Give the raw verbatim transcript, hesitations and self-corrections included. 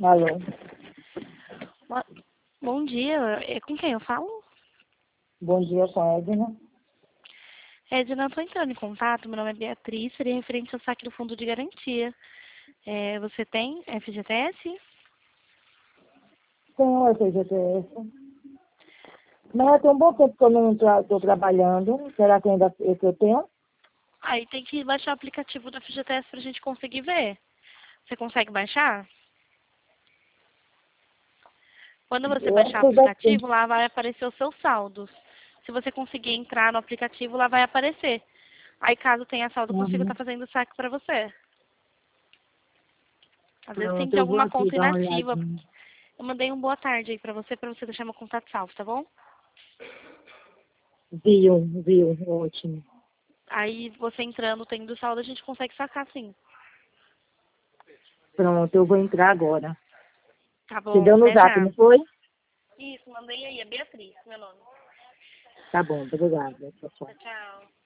Alô? Bo- Bom dia, é com quem eu falo? Bom dia, com a Edna. Edna, eu estou entrando em contato, meu nome é Beatriz, seria referente ao saque do fundo de garantia. É, você tem F G T S? Tenho F G T S. Mas tem um bom tempo que eu não estou trabalhando. Será que ainda é que eu tenho? Aí tem que baixar o aplicativo do F G T S para a gente conseguir ver. Você consegue baixar? Quando você Eu acho baixar o que eu já tenho. aplicativo, lá vai aparecer os seus saldos. Se você conseguir entrar no aplicativo, lá vai aparecer. Aí, caso tenha saldo, eu consigo estar Uhum. fazendo o saque para você. Às vezes tem Pronto, de eu vou alguma aqui conta dar uma inativa. olhadinha. Eu mandei um boa tarde aí pra você, pra você deixar meu contato salvo, tá bom? Viu, viu, ótimo. Aí você entrando, tendo saldo, a gente consegue sacar sim. Pronto, eu vou entrar agora. Tá Você bom, deu no até zap, já. não foi? Isso, mandei aí, é Beatriz, meu nome. Tá bom, obrigada. Tchau, tchau. Tchau, tchau.